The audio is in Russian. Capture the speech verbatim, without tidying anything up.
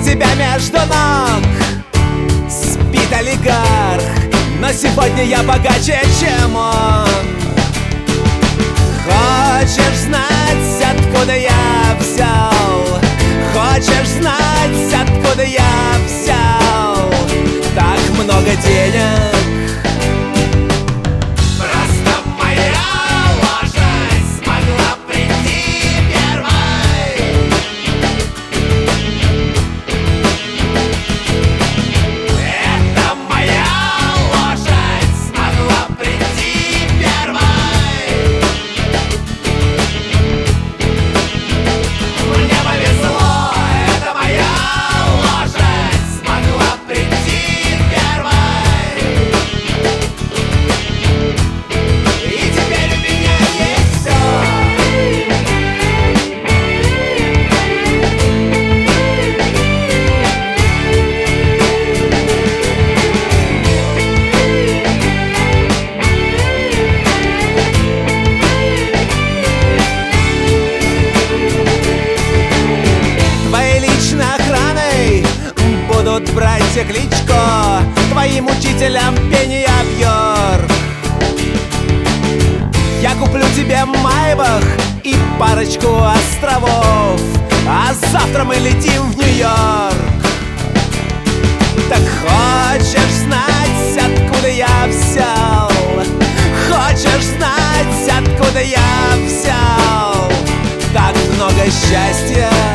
тебя между ног спит олигарх, но сегодня я богаче, чем он. Хочешь знать, откуда я взял? Хочешь знать, откуда я взял так много денег? Братья Кличко, твоим учителям пение Бьорк. Я куплю тебе Майбах и парочку островов, а завтра мы летим в Нью-Йорк. Так хочешь знать, откуда я взял? Хочешь знать, откуда я взял так много счастья?